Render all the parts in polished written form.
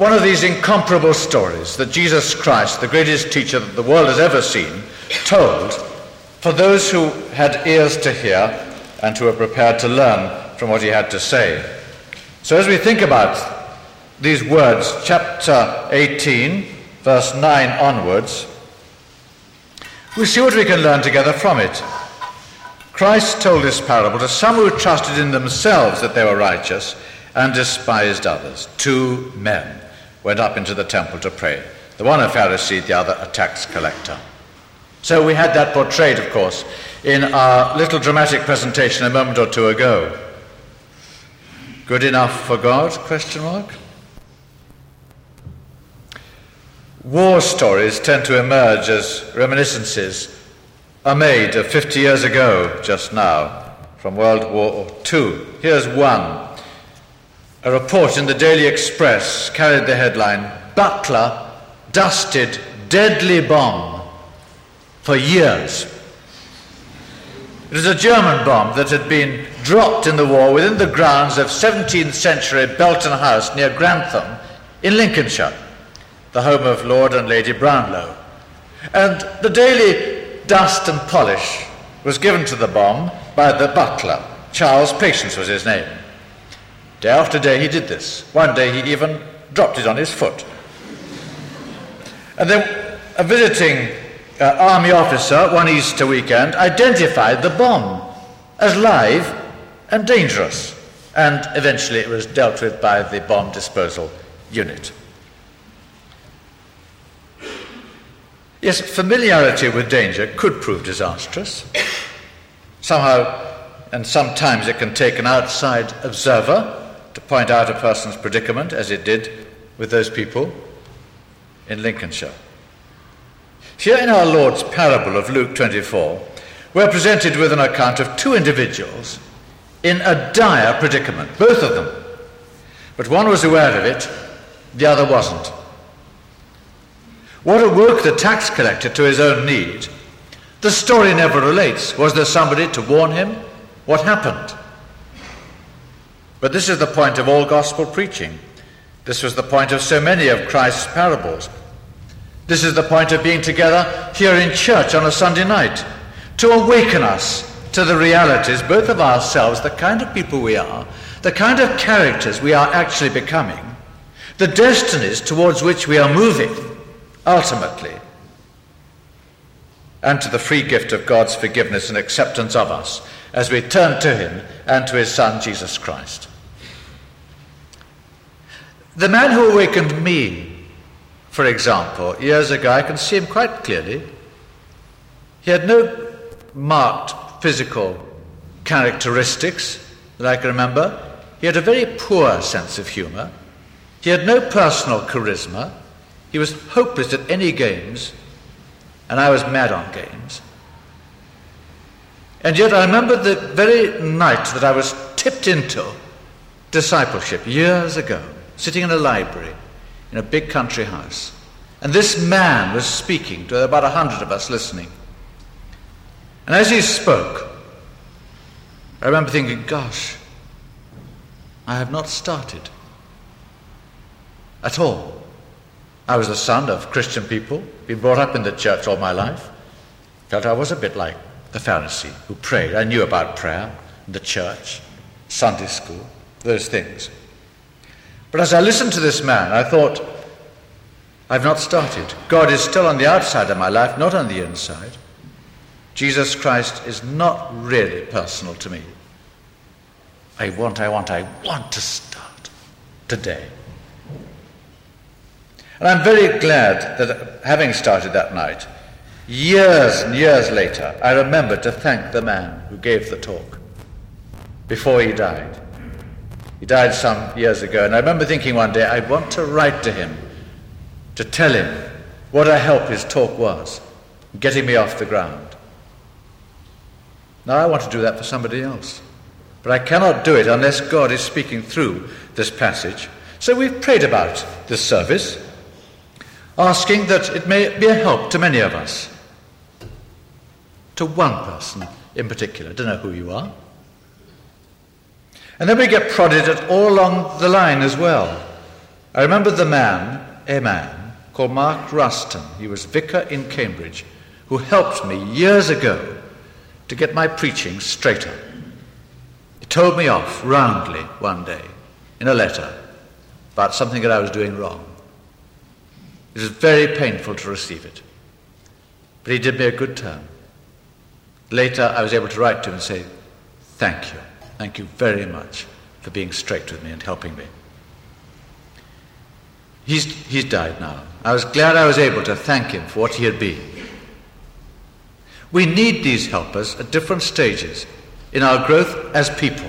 one of these incomparable stories that Jesus Christ, the greatest teacher that the world has ever seen, told for those who had ears to hear and who were prepared to learn from what he had to say. So as we think about these words, chapter 18, verse 9 onwards, we see what we can learn together from it. Christ told this parable to some who trusted in themselves that they were righteous and despised others. 2 men went up into the temple to pray, the one a Pharisee, the other a tax collector. So we had that portrayed, of course, in our little dramatic presentation a moment or two ago. Good enough for God? ? War stories tend to emerge as reminiscences are made of 50 years ago just now from World War II. Here's one. A report in the Daily Express carried the headline, "Butler dusted deadly bomb for years." It was a German bomb that had been dropped in the war within the grounds of 17th century Belton House near Grantham in Lincolnshire, the home of Lord and Lady Brownlow. And the daily dust and polish was given to the bomb by the butler. Charles Patience was his name. Day after day he did this. One day he even dropped it on his foot. And then a visiting army officer one Easter weekend identified the bomb as live and dangerous, and eventually it was dealt with by the bomb disposal unit. Yes, familiarity with danger could prove disastrous. Somehow and sometimes it can take an outside observer to point out a person's predicament, as it did with those people in Lincolnshire. Here in our Lord's parable of Luke 24, we're presented with an account of 2 individuals in a dire predicament, both of them. But one was aware of it, the other wasn't. What awoke the tax collector to his own need, the story never relates. Was there somebody to warn him? What happened? But this is the point of all gospel preaching. This was the point of so many of Christ's parables. This is the point of being together here in church on a Sunday night, to awaken us to the realities both of ourselves, the kind of people we are, the kind of characters we are actually becoming, the destinies towards which we are moving, ultimately, and to the free gift of God's forgiveness and acceptance of us as we turn to him and to his Son, Jesus Christ. The man who awakened me, for example, years ago, I can see him quite clearly. He had no marked physical characteristics that I can remember. He had a very poor sense of humour. He had no personal charisma. He was hopeless at any games, and I was mad on games. And yet I remember the very night that I was tipped into discipleship years ago, sitting in a library in a big country house. And this man was speaking to about 100 of us listening. And as he spoke, I remember thinking, gosh, I have not started at all. I was the son of Christian people, been brought up in the church all my life. Felt I was a bit like the Pharisee who prayed. I knew about prayer, the church, Sunday school, those things. But as I listened to this man, I thought, I've not started. God is still on the outside of my life, not on the inside. Jesus Christ is not really personal to me. I want to start today. And I'm very glad that having started that night, years and years later, I remembered to thank the man who gave the talk before he died. He died some years ago, and I remember thinking one day, I want to write to him to tell him what a help his talk was, getting me off the ground. Now I want to do that for somebody else, but I cannot do it unless God is speaking through this passage. So we've prayed about this service, asking that it may be a help to many of us, to one person in particular. I don't know who you are. And then we get prodded at all along the line as well. I remember a man called Mark Ruston. He was vicar in Cambridge, who helped me years ago to get my preaching straighter. He told me off roundly one day in a letter about something that I was doing wrong. It was very painful to receive it, but he did me a good turn. Later, I was able to write to him and say, thank you very much for being straight with me and helping me. He's died now. I was glad I was able to thank him for what he had been. We need these helpers at different stages in our growth as people.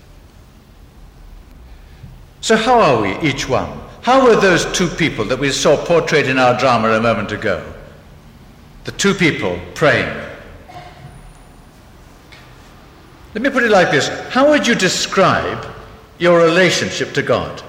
So how are we, each one? How were those two people that we saw portrayed in our drama a moment ago? The two people praying. Let me put it like this. How would you describe your relationship to God?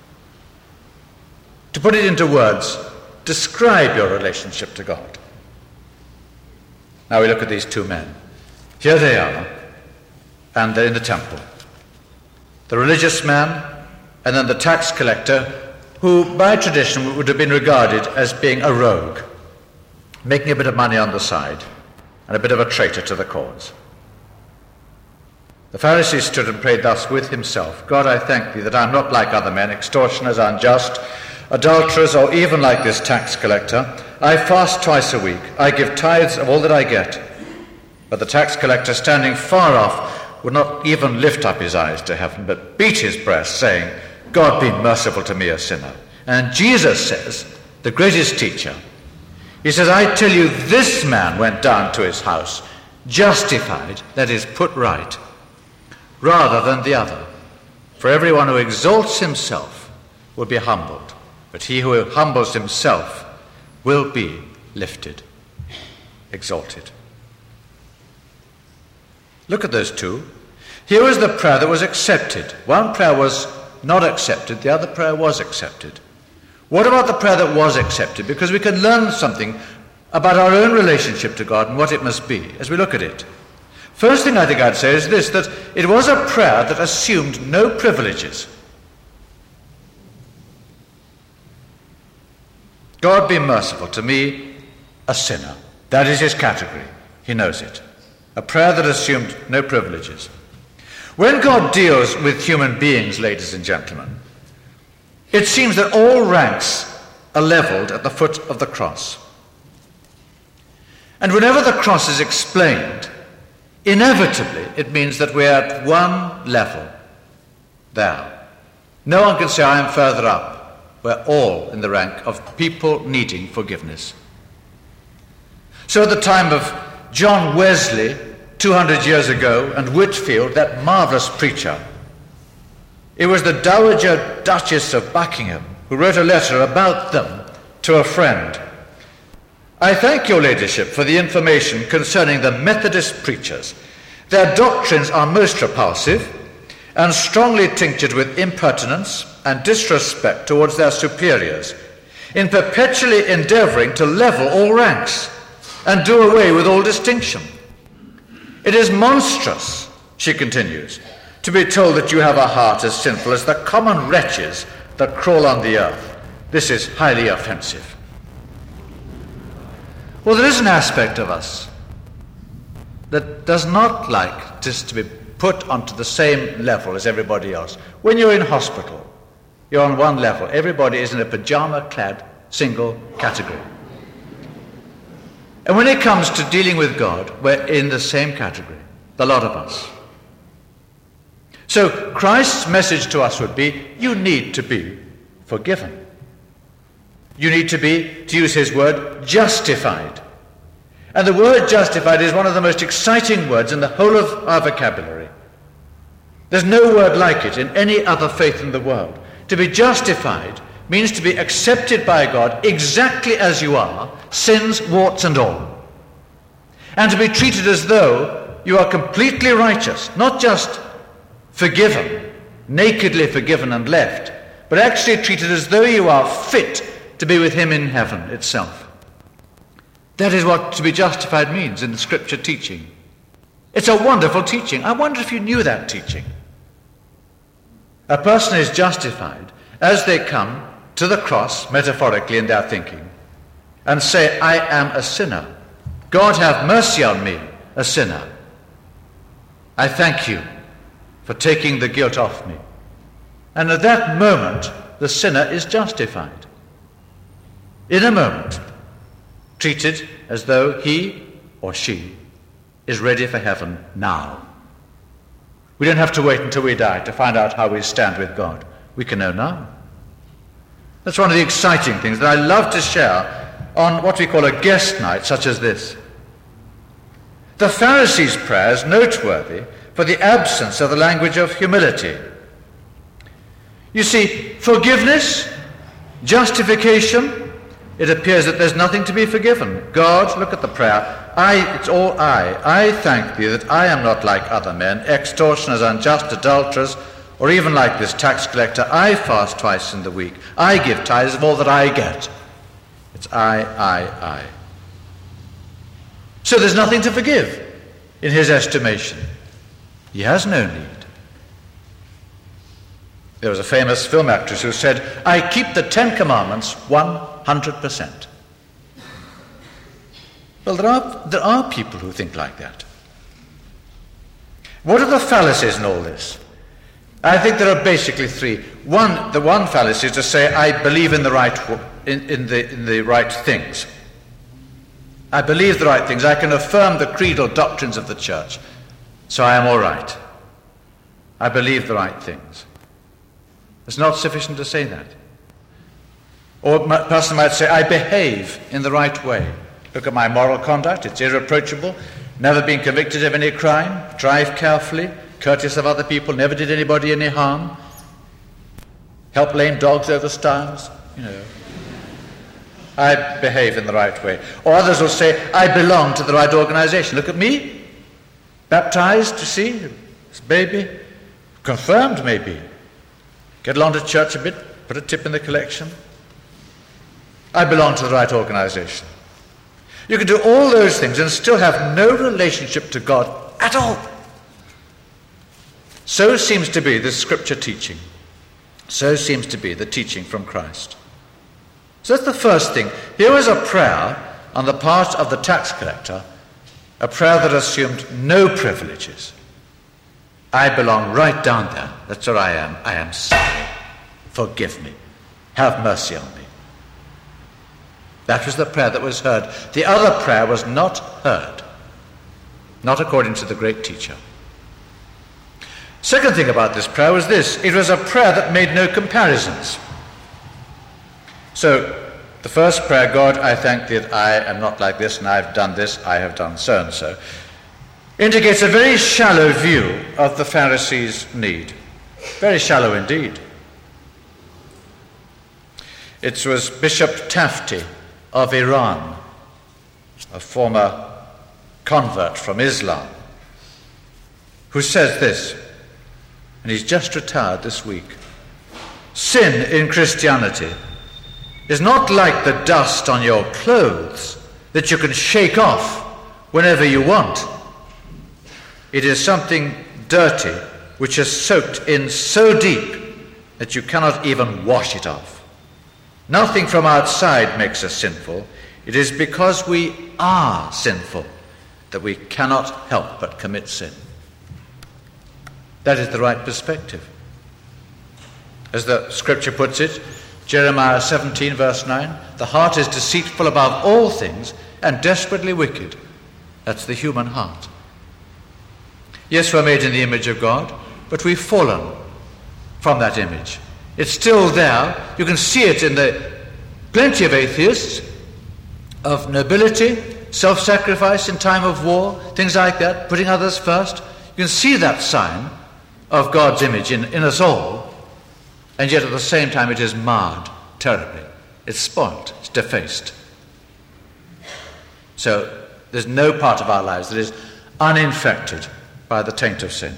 To put it into words, describe your relationship to God. Now we look at these two men. Here they are, and they're in the temple. The religious man, and then the tax collector, who by tradition would have been regarded as being a rogue, making a bit of money on the side, and a bit of a traitor to the cause. The Pharisee stood and prayed thus with himself, God, I thank thee that I am not like other men, extortioners, unjust, adulterers, or even like this tax collector. I fast twice a week. I give tithes of all that I get. But the tax collector, standing far off, would not even lift up his eyes to heaven, but beat his breast, saying, God be merciful to me, a sinner. And Jesus says, the greatest teacher, he says, I tell you, this man went down to his house, justified, that is, put right, rather than the other. For everyone who exalts himself will be humbled, but he who humbles himself will be lifted, exalted. Look at those two. Here was the prayer that was accepted. One prayer was not accepted, the other prayer was accepted. What about the prayer that was accepted? Because we can learn something about our own relationship to God and what it must be as we look at it. First thing I think I'd say is this, that it was a prayer that assumed no privileges. God be merciful to me, a sinner. That is his category. He knows it. A prayer that assumed no privileges. When God deals with human beings, ladies and gentlemen, it seems that all ranks are leveled at the foot of the cross. And whenever the cross is explained, inevitably it means that we're at one level there. No one can say, I am further up. We're all in the rank of people needing forgiveness. So at the time of John Wesley, 200 years ago, and Whitfield, that marvellous preacher, it was the Dowager Duchess of Buckingham who wrote a letter about them to a friend. I thank your ladyship for the information concerning the Methodist preachers. Their doctrines are most repulsive and strongly tinctured with impertinence and disrespect towards their superiors, in perpetually endeavouring to level all ranks and do away with all distinction. It is monstrous, she continues, to be told that you have a heart as sinful as the common wretches that crawl on the earth. This is highly offensive. Well, there is an aspect of us that does not like just to be put onto the same level as everybody else. When you're in hospital, you're on one level. Everybody is in a pajama-clad single category. And when it comes to dealing with God, we're in the same category, the lot of us. So Christ's message to us would be, you need to be forgiven. You need to be, to use his word, justified. And the word justified is one of the most exciting words in the whole of our vocabulary. There's no word like it in any other faith in the world. To be justified means to be accepted by God exactly as you are, sins, warts and all. And to be treated as though you are completely righteous, not just forgiven, nakedly forgiven and left, but actually treated as though you are fit to be with him in heaven itself. That is what to be justified means in the scripture teaching. It's a wonderful teaching. I wonder if you knew that teaching. A person is justified as they come to the cross, metaphorically in their thinking, and say, I am a sinner. God have mercy on me, a sinner. I thank you for taking the guilt off me. And at that moment, the sinner is justified. In a moment, treated as though he or she is ready for heaven now. We don't have to wait until we die to find out how we stand with God. We can know now. That's one of the exciting things that I love to share on what we call a guest night such as this. The Pharisees' prayer is noteworthy for the absence of the language of humility. You see, forgiveness, justification, it appears that there's nothing to be forgiven. God, look at the prayer. It's all I. I thank thee that I am not like other men, extortioners, unjust, adulterers, or even like this tax collector. I fast twice in the week. I give tithes of all that I get. It's I. So there's nothing to forgive in his estimation. He has no need. There was a famous film actress who said, I keep the 10 Commandments 100%. Well, there are people who think like that. What are the fallacies in all this? I think there are basically three. The one fallacy is to say, I believe in the right in the right things. I believe the right things. I can affirm the creedal doctrines of the church, so I am all right. I believe the right things. It's not sufficient to say that. Or a person might say, I behave in the right way. Look at my moral conduct, it's irreproachable, never been convicted of any crime, drive carefully, courteous of other people, never did anybody any harm, help lame dogs over stiles, I behave in the right way. Or others will say, I belong to the right organization. Look at me, baptized, you see, this baby, confirmed maybe. Get along to church a bit, put a tip in the collection. I belong to the right organization. You can do all those things and still have no relationship to God at all. So seems to be the scripture teaching. So seems to be the teaching from Christ. So that's the first thing. Here was a prayer on the part of the tax collector, a prayer that assumed no privileges. I belong right down there. That's where I am. I am sorry. Forgive me. Have mercy on me. That was the prayer that was heard. The other prayer was not heard. Not according to the great teacher. Second thing about this prayer was this. It was a prayer that made no comparisons. So, the first prayer, God, I thank thee that I am not like this, and I have done this, I have done so and so, indicates a very shallow view of the Pharisees' need. Very shallow indeed. It was Bishop Tafti of Iran, a former convert from Islam, who says this, and he's just retired this week. Sin in Christianity is not like the dust on your clothes that you can shake off whenever you want. It is something dirty which is soaked in so deep that you cannot even wash it off. Nothing from outside makes us sinful. It is because we are sinful that we cannot help but commit sin. That is the right perspective. As the scripture puts it, Jeremiah 17 verse 9, the heart is deceitful above all things and desperately wicked. That's the human heart. Yes, we're made in the image of God, but we've fallen from that image. It's still there. You can see it in the plenty of atheists, of nobility, self-sacrifice in time of war, things like that, putting others first. You can see that sign of God's image in us all, and yet at the same time it is marred terribly. It's spoilt, it's defaced. So there's no part of our lives that is uninfected by the taint of sin.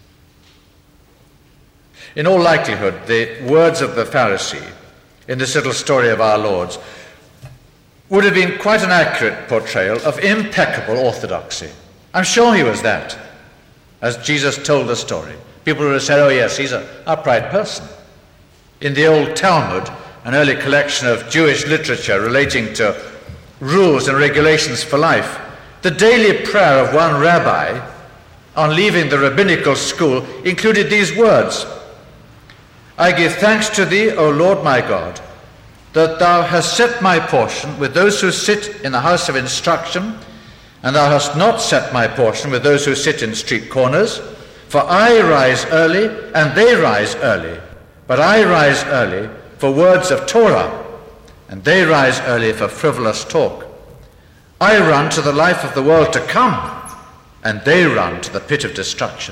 In all likelihood, the words of the Pharisee in this little story of our Lord's would have been quite an accurate portrayal of impeccable orthodoxy. I'm sure he was that, as Jesus told the story. People would have said, oh yes, he's an upright person. In the old Talmud an early collection of Jewish literature relating to rules and regulations for life, the daily prayer of one rabbi on leaving the rabbinical school included these words: I give thanks to thee, O Lord my God, that thou hast set my portion with those who sit in the house of instruction, and thou hast not set my portion with those who sit in street corners. For I rise early, and they rise early, but I rise early for words of Torah, and they rise early for frivolous talk. I run to the life of the world to come, and they run to the pit of destruction.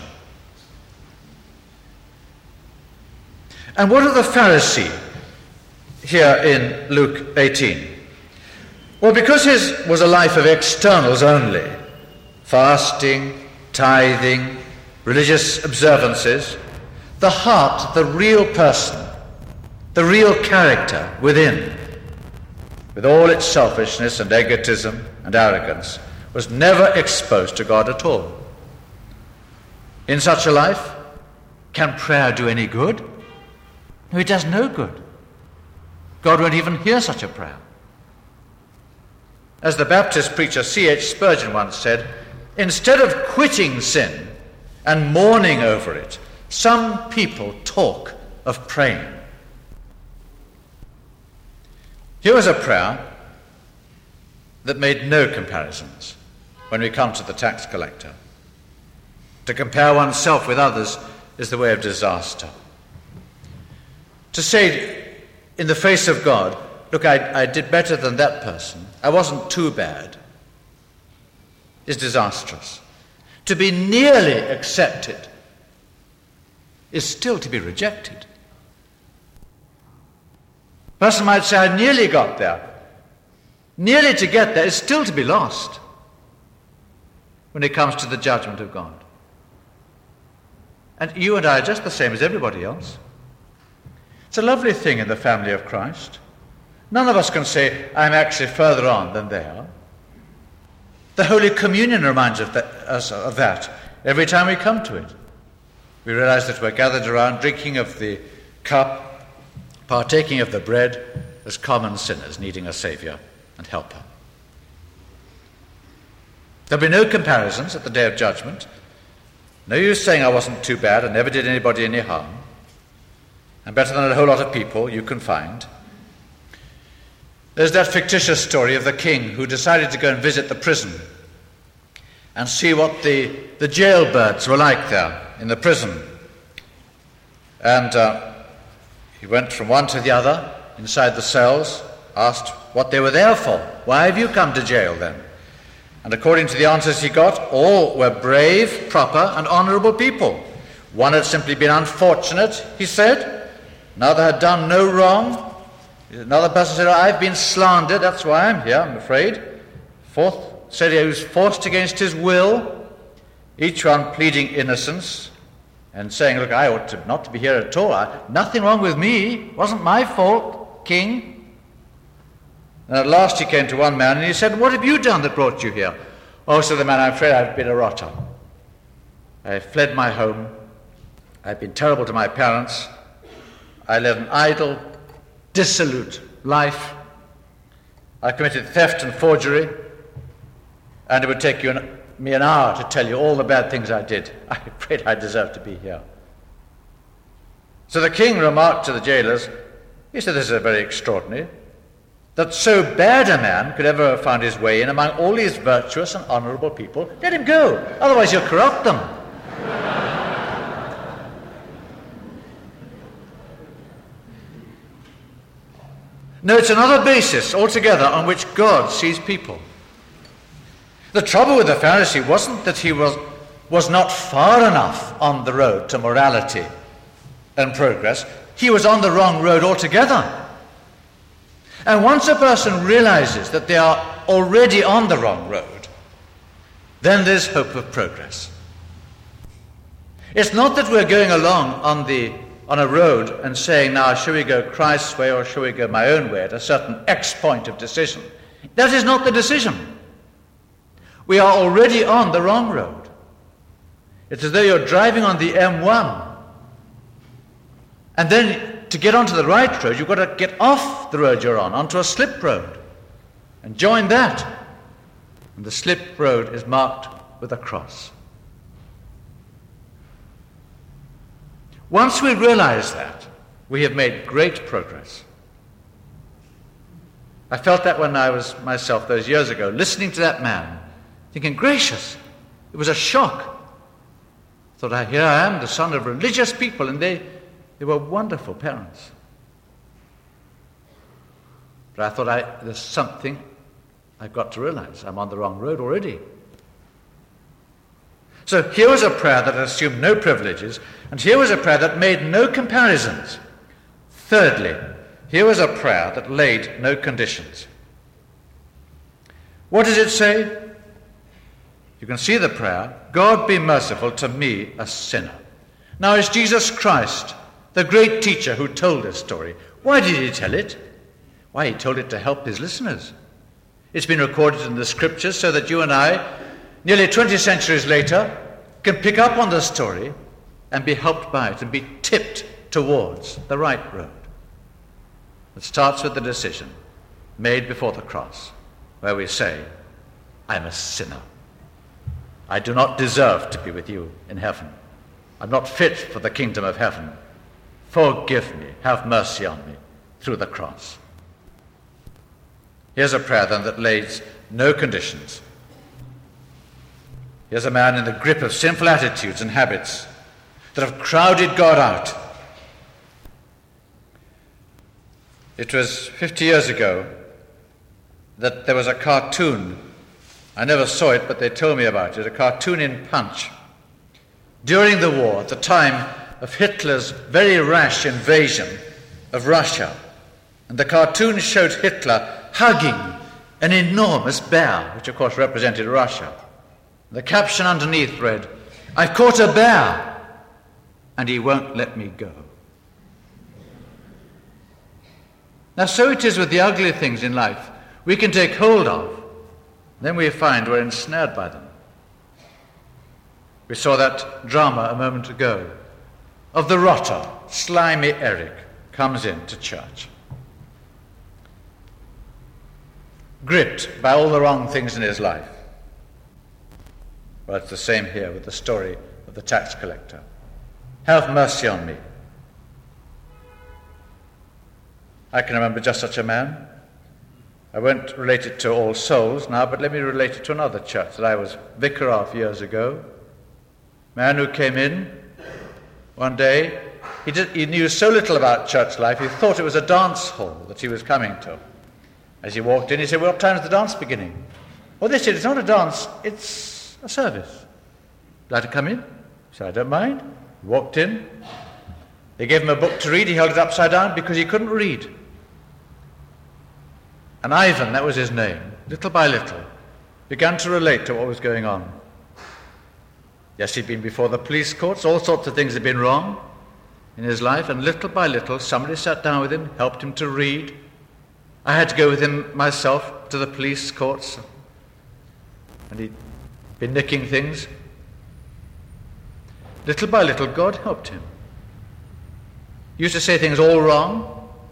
And what of the Pharisee here in Luke 18? Well, because his was a life of externals only, fasting, tithing, religious observances, the heart, the real person, the real character within, with all its selfishness and egotism and arrogance, was never exposed to God at all. In such a life, can prayer do any good? No, it does no good. God won't even hear such a prayer. As the Baptist preacher C.H. Spurgeon once said, instead of quitting sin and mourning over it, some people talk of praying. Here was a prayer that made no comparisons when we come to the tax collector. To compare oneself with others is the way of disaster. To say in the face of God, look, I did better than that person, I wasn't too bad, is disastrous. To be nearly accepted is still to be rejected. A person might say, I nearly got there. Nearly to get there is still to be lost when it comes to the judgment of God. And you and I are just the same as everybody else. It's a lovely thing in the family of Christ. None of us can say, I'm actually further on than they are. The Holy Communion reminds us of that every time we come to it. We realize that we're gathered around drinking of the cup, partaking of the bread as common sinners needing a Saviour and helper. There'll be no comparisons at the day of judgment. No use saying I wasn't too bad, I never did anybody any harm. I'm better than a whole lot of people you can find. There's that fictitious story of the king who decided to go and visit the prison and see what the jailbirds were like there in the prison. And he went from one to the other inside the cells, asked what they were there for. Why have you come to jail then? And according to the answers he got, all were brave, proper, and honourable people. One had simply been unfortunate, he said. Another had done no wrong. Another person said, I've been slandered, that's why I'm here, I'm afraid. Fourth said he was forced against his will, each one pleading innocence and saying, look, I ought not to be here at all. Nothing wrong with me, it wasn't my fault, king. And at last he came to one man and he said, what have you done that brought you here? Oh, said the man, I'm afraid I've been a rotter. I fled my home. I've been terrible to my parents. I led an idle, dissolute life. I committed theft and forgery, and it would take me an hour to tell you all the bad things I did. I'm afraid I deserve to be here. So the king remarked to the jailers, he said, this is very extraordinary, that so bad a man could ever have found his way in among all these virtuous and honourable people. Let him go, otherwise you'll corrupt them. No, it's another basis altogether on which God sees people. The trouble with the Pharisee wasn't that he was not far enough on the road to morality and progress. He was on the wrong road altogether. And once a person realizes that they are already on the wrong road, then there's hope of progress. It's not that we're going along on a road and saying, now, shall we go Christ's way or shall we go my own way at a certain X point of decision? That is not the decision. We are already on the wrong road. It's as though you're driving on the M1 and then to get onto the right road, you've got to get off the road you're on, onto a slip road, and join that. And the slip road is marked with a cross. Once we realize that, we have made great progress. I felt that when I was myself those years ago, listening to that man, thinking, gracious, it was a shock. I thought, here I am, the son of religious people, and they were wonderful parents. But I thought, there's something I've got to realize. I'm on the wrong road already. So here was a prayer that assumed no privileges, and here was a prayer that made no comparisons. Thirdly, here was a prayer that laid no conditions. What does it say? You can see the prayer, God be merciful to me, a sinner. Now it's Jesus Christ, the great teacher, who told this story. Why did he tell it? Why, he told it to help his listeners. It's been recorded in the scriptures so that you and I, nearly 20 centuries later, can pick up on the story and be helped by it and be tipped towards the right road. It starts with the decision made before the cross, where we say, I'm a sinner. I do not deserve to be with you in heaven. I'm not fit for the kingdom of heaven. Forgive me, have mercy on me through the cross. Here's a prayer then that lays no conditions. Here's a man in the grip of sinful attitudes and habits that have crowded God out. It was 50 years ago that there was a cartoon. I never saw it, but they told me about it, a cartoon in Punch. During the war, at the time of Hitler's very rash invasion of Russia, and the cartoon showed Hitler hugging an enormous bear, which of course represented Russia. The caption underneath read, I've caught a bear, and he won't let me go. Now, so it is with the ugly things in life we can take hold of, then we find we're ensnared by them. We saw that drama a moment ago of the rotter, slimy Eric, comes into church. Gripped by all the wrong things in his life. Well, it's the same here with the story of the tax collector. Have mercy on me. I can remember just such a man. I won't relate it to All Souls now, but let me relate it to another church that I was vicar of years ago. Man who came in one day, he knew so little about church life, he thought it was a dance hall that he was coming to. As he walked in, he said, well, what time is the dance beginning? Well, they said, it's not a dance, it's a service. Like to come in? He said, I don't mind. He walked in. They gave him a book to read. He held it upside down because he couldn't read. And Ivan, that was his name, little by little, began to relate to what was going on. Yes, he'd been before the police courts. All sorts of things had been wrong in his life. And little by little, somebody sat down with him, helped him to read. I had to go with him myself to the police courts. And he'd been nicking things. Little by little, God helped him. He used to say things all wrong.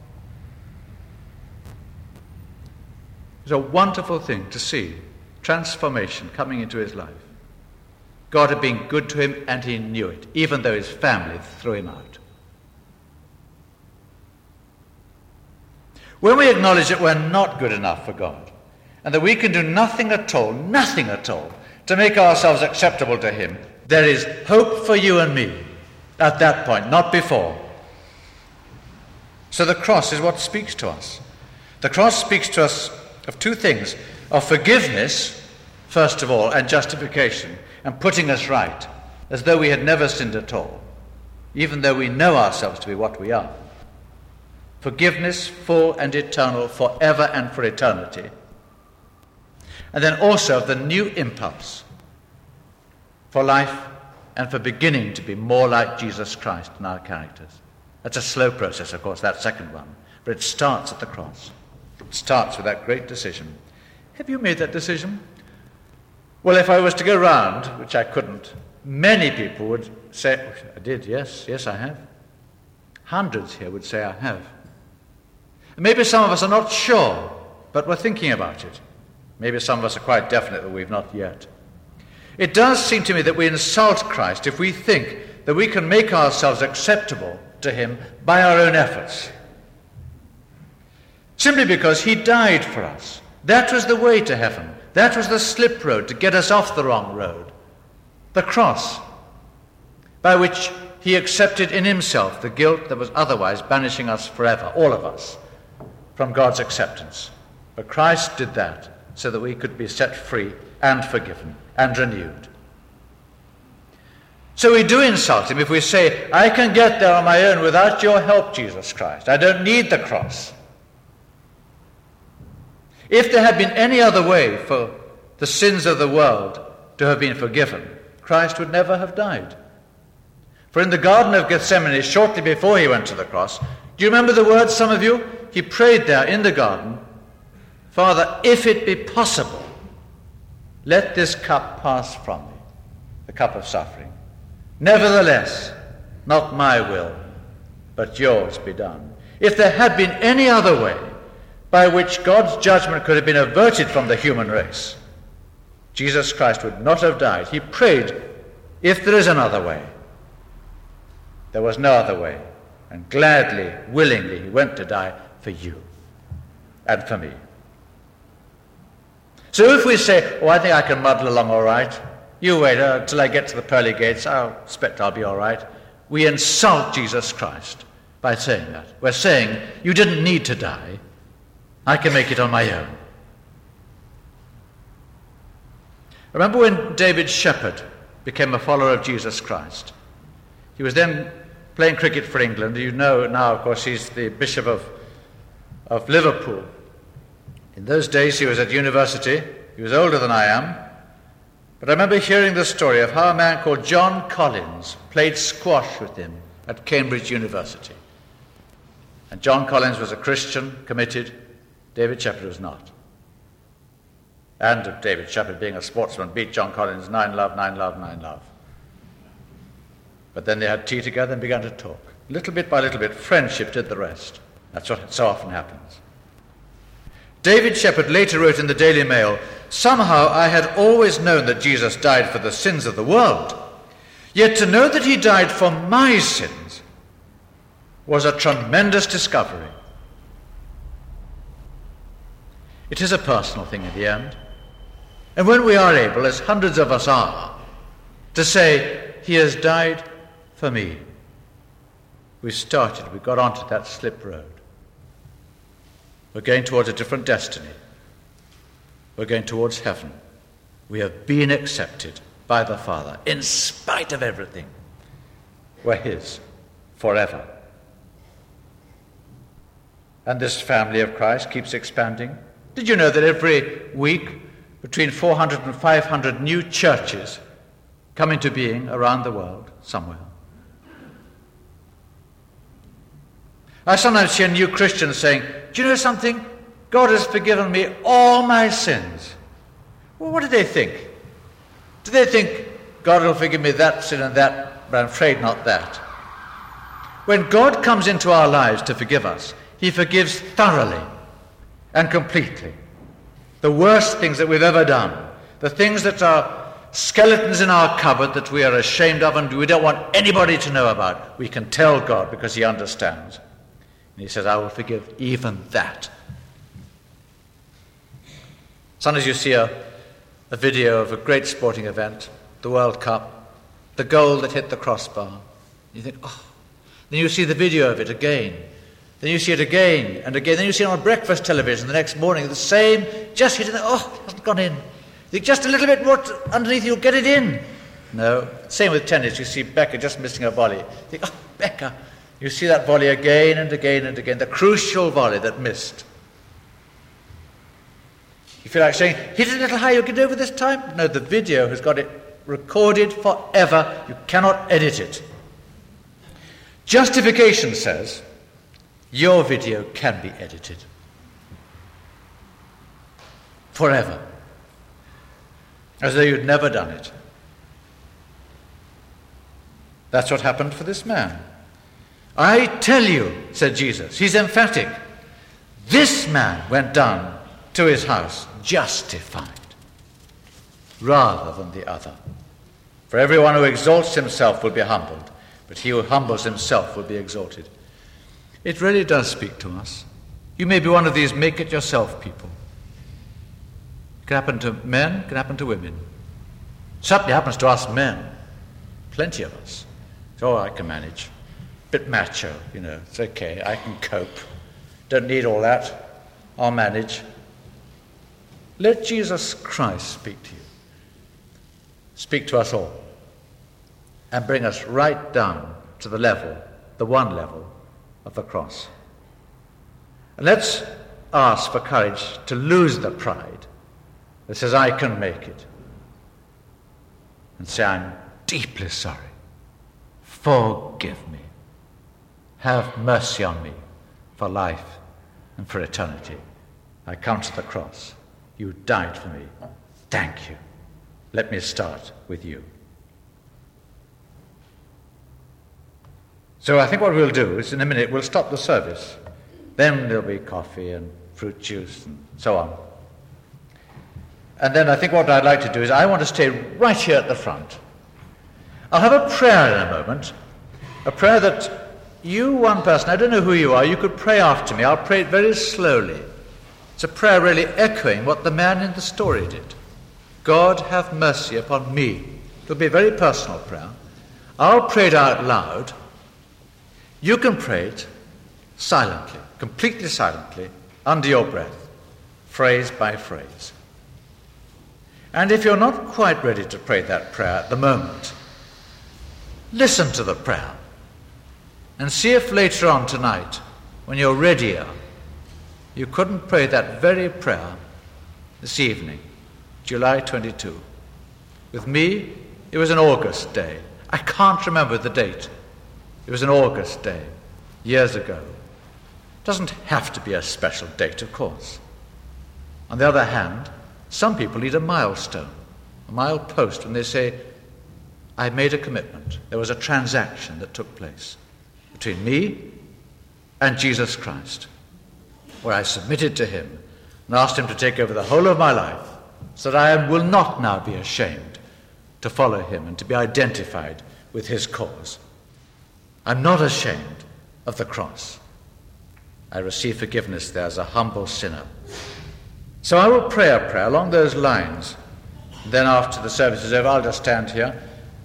It was a wonderful thing to see transformation coming into his life. God had been good to him and he knew it, even though his family threw him out. When we acknowledge that we're not good enough for God and that we can do nothing at all, to make ourselves acceptable to him, there is hope for you and me at that point, not before. So the cross is what speaks to us. The cross speaks to us of two things, of forgiveness, first of all, and justification, and putting us right, as though we had never sinned at all, even though we know ourselves to be what we are. Forgiveness, full and eternal, forever and for eternity. And then also of the new impulse for life and for beginning to be more like Jesus Christ in our characters. That's a slow process, of course, that second one, but it starts at the cross. It starts with that great decision. Have you made that decision? Well, if I was to go round, which I couldn't, many people would say, I did, yes, I have. Hundreds here would say, I have. And maybe some of us are not sure, but we're thinking about it. Maybe some of us are quite definite that we've not yet. It does seem to me that we insult Christ if we think that we can make ourselves acceptable to him by our own efforts. Simply because he died for us. That was the way to heaven. That was the slip road to get us off the wrong road. The cross, by which he accepted in himself the guilt that was otherwise banishing us forever, all of us, from God's acceptance. But Christ did that so that we could be set free and forgiven and renewed. So we do insult him if we say, I can get there on my own without your help, Jesus Christ. I don't need the cross. If there had been any other way for the sins of the world to have been forgiven, Christ would never have died. For in the Garden of Gethsemane, shortly before he went to the cross, do you remember the words, some of you? He prayed there in the garden, Father, if it be possible, let this cup pass from me, the cup of suffering. Nevertheless, not my will, but yours be done. If there had been any other way by which God's judgment could have been averted from the human race, Jesus Christ would not have died. He prayed, if there is another way. There was no other way. And gladly, willingly, he went to die for you and for me. So if we say, I think I can muddle along all right, you wait till I get to the pearly gates, I expect I'll be all right, we insult Jesus Christ by saying that. We're saying, you didn't need to die. I can make it on my own. Remember when David Shepherd became a follower of Jesus Christ? He was then playing cricket for England. You know now, of course, he's the Bishop of Liverpool. In those days he was at university. He was older than I am. But I remember hearing the story of how a man called John Collins played squash with him at Cambridge University. And John Collins was a Christian, committed. David Shepherd was not. And David Shepherd, being a sportsman, beat John Collins 9-love, 9-love, 9-love. But then they had tea together and began to talk. Little bit by little bit, friendship did the rest. That's what so often happens. David Shepherd later wrote in the Daily Mail, somehow I had always known that Jesus died for the sins of the world. Yet to know that he died for my sins was a tremendous discovery. It is a personal thing in the end. And when we are able, as hundreds of us are, to say, he has died for me, we got onto that slip road. We're going towards a different destiny. We're going towards heaven. We have been accepted by the Father in spite of everything. We're his forever. And this family of Christ keeps expanding. Did you know that every week between 400 and 500 new churches come into being around the world somewhere? I sometimes hear new Christians saying, do you know something? God has forgiven me all my sins. Well, what do they think? Do they think God will forgive me that sin and that, but I'm afraid not that? When God comes into our lives to forgive us, he forgives thoroughly and completely. The worst things that we've ever done, the things that are skeletons in our cupboard that we are ashamed of and we don't want anybody to know about, we can tell God because he understands. And he says, I will forgive even that. Sometimes you see a video of a great sporting event, the World Cup, the goal that hit the crossbar. You think, oh. Then you see the video of it again. Then you see it again and again. Then you see it on breakfast television the next morning, the same, just hit it, oh, it hasn't gone in. You think just a little bit more underneath, you'll get it in. No. Same with tennis. You see Becker just missing a volley. You think, oh, Becker. You see that volley again and again and again, the crucial volley that missed. You feel like saying, hit it a little higher, you'll get over this time? No, the video has got it recorded forever. You cannot edit it. Justification says, your video can be edited. Forever. As though you'd never done it. That's what happened for this man. I tell you, said Jesus, he's emphatic, this man went down to his house justified rather than the other. For everyone who exalts himself will be humbled, but he who humbles himself will be exalted. It really does speak to us. You may be one of these make-it-yourself people. It can happen to men, it can happen to women. Certainly happens to us men. Plenty of us. So I can manage. Bit macho, it's okay, I can cope. Don't need all that. I'll manage. Let Jesus Christ speak to you. Speak to us all. And bring us right down to the level, the one level of the cross. And let's ask for courage to lose the pride that says, I can make it. And say, I'm deeply sorry. Forgive me. Have mercy on me for life and for eternity. I come to the cross. You died for me. Thank you. Let me start with you. So I think what we'll do is in a minute we'll stop the service. Then there'll be coffee and fruit juice and so on. And then I think what I'd like to do is I want to stay right here at the front. I'll have a prayer in a moment, a prayer that you, one person, I don't know who you are, you could pray after me. I'll pray it very slowly. It's a prayer really echoing what the man in the story did. God have mercy upon me. It'll be a very personal prayer. I'll pray it out loud. You can pray it silently, completely silently, under your breath, phrase by phrase. And if you're not quite ready to pray that prayer at the moment, listen to the prayer and see if later on tonight, when you're readier, you couldn't pray that very prayer this evening, July 22. With me, it was an August day. I can't remember the date. It was an August day, years ago. It doesn't have to be a special date, of course. On the other hand, some people need a milestone, a milepost, when they say, I made a commitment. There was a transaction that took place between me and Jesus Christ, where I submitted to him and asked him to take over the whole of my life, so that I will not now be ashamed to follow him and to be identified with his cause. I'm not ashamed of the cross. I receive forgiveness there as a humble sinner. So I will pray a prayer along those lines. Then after the service is over, I'll just stand here.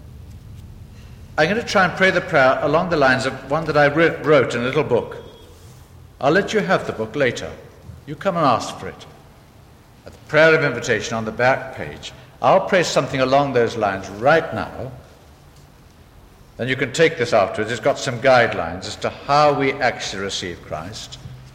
I'm going to try and pray the prayer along the lines of one that I wrote in a little book. I'll let you have the book later. You come and ask for it. At the prayer of invitation on the back page, I'll pray something along those lines right now. Then you can take this afterwards. It's got some guidelines as to how we actually receive Christ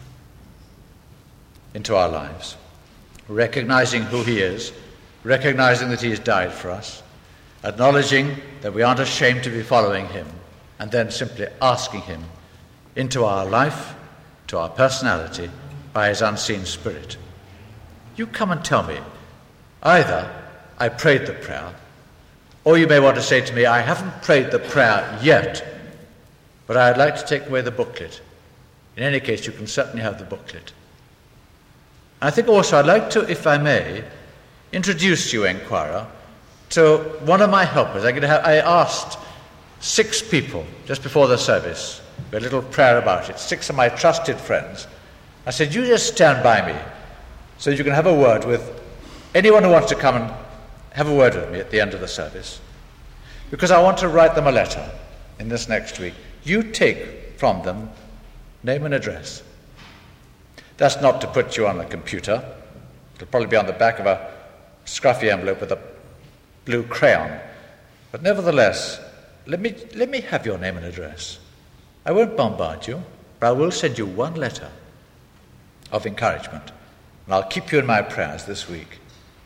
into our lives, recognizing who he is, recognizing that he has died for us, acknowledging that we aren't ashamed to be following him, and then simply asking him into our life, to our personality, by his unseen Spirit. You come and tell me, either I prayed the prayer, or you may want to say to me, I haven't prayed the prayer yet, but I'd like to take away the booklet. In any case, you can certainly have the booklet. I think also I'd like to, if I may, introduce you, Enquirer, to one of my helpers. I asked 6 people just before the service, a little prayer about it, 6 of my trusted friends. I said, you just stand by me so you can have a word with anyone who wants to come and have a word with me at the end of the service, because I want to write them a letter in this next week. You take from them name and address. That's not to put you on the computer. It'll probably be on the back of a scruffy envelope with a blue crayon. But nevertheless, let me have your name and address. I won't bombard you, but I will send you one letter of encouragement, and I'll keep you in my prayers this week.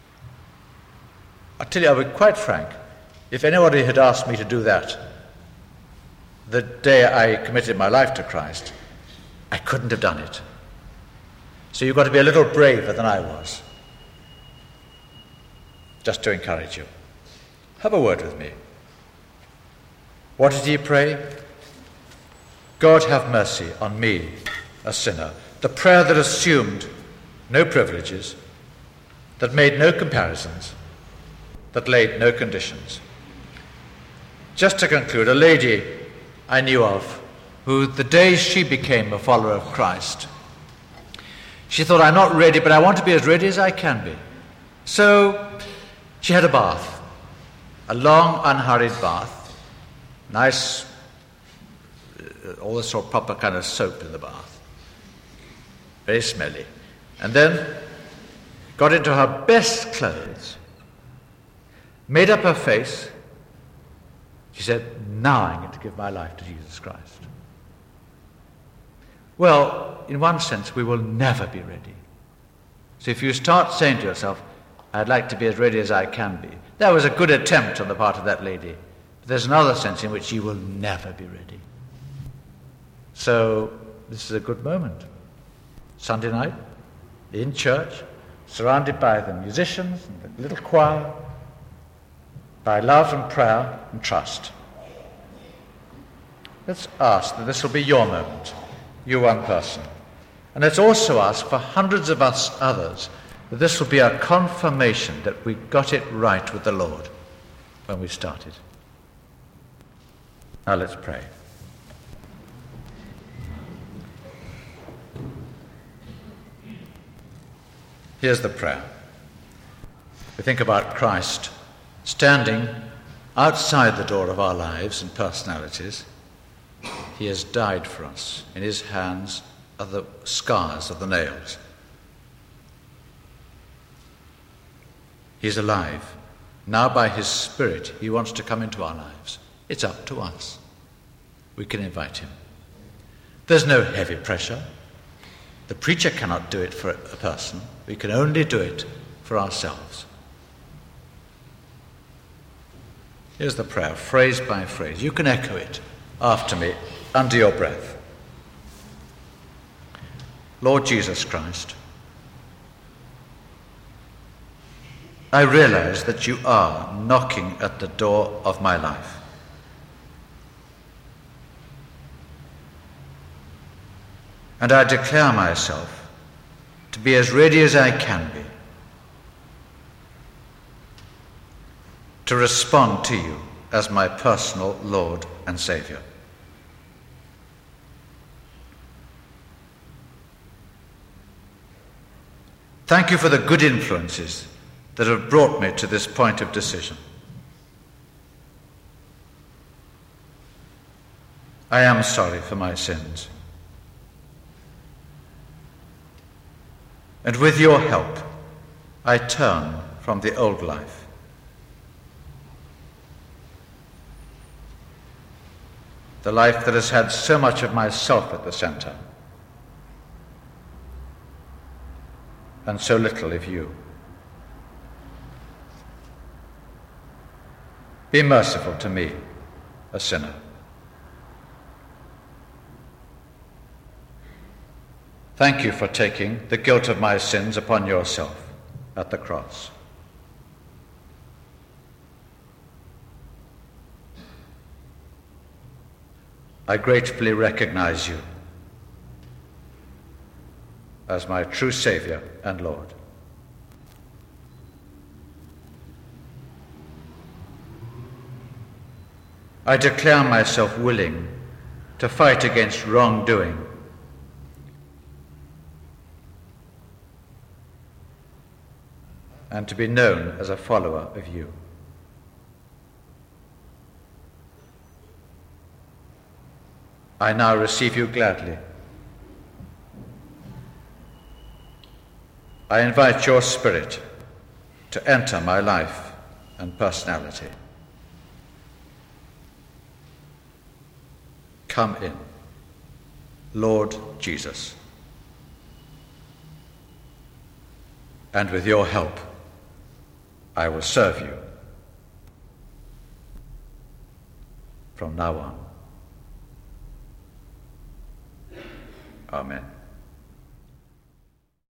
I'll tell you, I'll be quite frank, if anybody had asked me to do that the day I committed my life to Christ, I couldn't have done it. So you've got to be a little braver than I was, just to encourage you. Have a word with me. What did he pray? God have mercy on me, a sinner. The prayer that assumed no privileges, that made no comparisons, that laid no conditions. Just to conclude, a lady I knew of who, the day she became a follower of Christ, she thought, I'm not ready, but I want to be as ready as I can be. So she had a bath, a long, unhurried bath, nice, all the sort of proper kind of soap in the bath, very smelly. And then got into her best clothes, made up her face. She said, now I'm going to give my life to Jesus Christ. Well, in one sense, we will never be ready. So if you start saying to yourself, I'd like to be as ready as I can be, that was a good attempt on the part of that lady. But there's another sense in which you will never be ready. So this is a good moment. Sunday night, in church, surrounded by the musicians and the little choir, by love and prayer and trust. Let's ask that this will be your moment, you one person. And let's also ask for hundreds of us others that this will be a confirmation that we got it right with the Lord when we started. Now let's pray. Here's the prayer. We think about Christ standing outside the door of our lives and personalities. He has died for us. In his hands are the scars of the nails. He's alive. Now by his Spirit, he wants to come into our lives. It's up to us. We can invite him. There's no heavy pressure. The preacher cannot do it for a person. We can only do it for ourselves. Here's the prayer, phrase by phrase. You can echo it after me under your breath. Lord Jesus Christ, I realize that you are knocking at the door of my life. And I declare myself to be as ready as I can be to respond to you as my personal Lord and Saviour. Thank you for the good influences that have brought me to this point of decision. I am sorry for my sins. And with your help, I turn from the old life. The life that has had so much of myself at the center, and so little of you. Be merciful to me, a sinner. Thank you for taking the guilt of my sins upon yourself at the cross. I gratefully recognize you as my true Saviour and Lord. I declare myself willing to fight against wrongdoing and to be known as a follower of you. I now receive you gladly. I invite your Spirit to enter my life and personality. Come in, Lord Jesus. And with your help, I will serve you from now on. Amen.